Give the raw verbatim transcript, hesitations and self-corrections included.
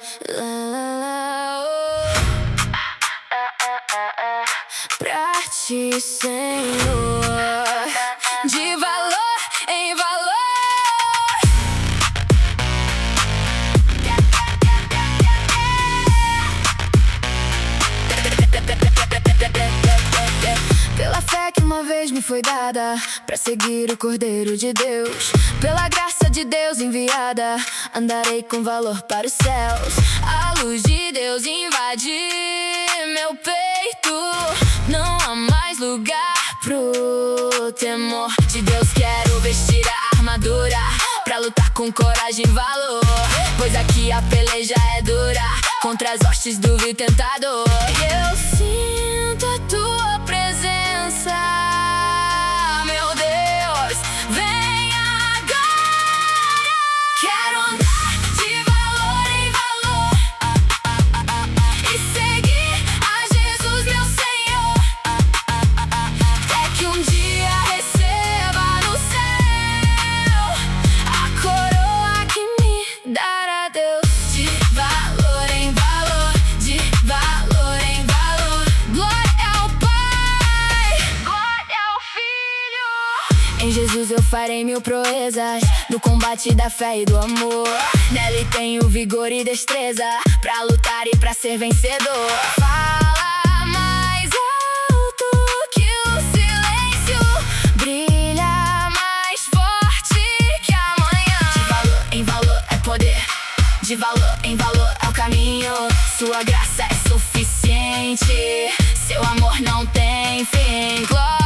Pra ti, Senhor, de valor em valor. Pela fé que uma vez me foi dada, pra seguir o Cordeiro de Deus, pela graça de Deus enviada, andarei com valor para os céus. A luz de Deus invade meu peito, não há mais lugar pro temor de Deus. Quero vestir a armadura pra lutar com coragem e valor, pois aqui a peleja é dura contra as hostes do vil tentador. Eu sinto a tua presença, meu Deus, vem agora. Quero andar de valor em valor e seguir a Jesus, meu Senhor, até que um dia receba no céu a coroa que me dará Deus. De valor em valor, de valor em valor, glória ao Pai, glória ao Filho. Em Jesus eu farei mil proezas, no combate da fé e do amor. Nele tenho vigor e destreza pra lutar e pra ser vencedor. Fala mais alto que o silêncio, brilha mais forte que amanhã. De valor em valor é poder, de valor em valor é o caminho. Sua graça é suficiente, seu amor não tem fim. Glória